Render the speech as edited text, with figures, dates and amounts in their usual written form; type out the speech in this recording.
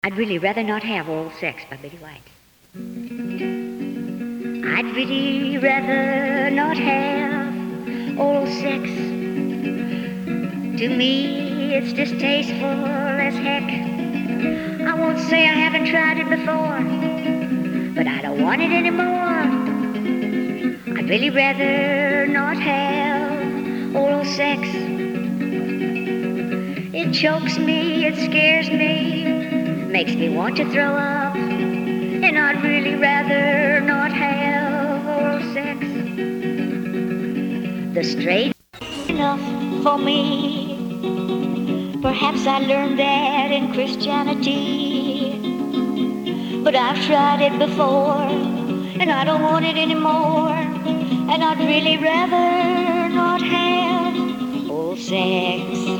I'd really rather not have oral sex by Betty White. I'd really rather not have oral sex. To me, it's distasteful as heck. I won't say I haven't tried it before, but I don't want it anymore. I'd really rather not have oral sex. It chokes me, it scares me, makes me want to throw up, and I'd really rather not have oral sex. The straight is enough for me. Perhaps I learned that in Christianity, but I've tried it before, and I don't want it anymore, and I'd really rather not have oral sex.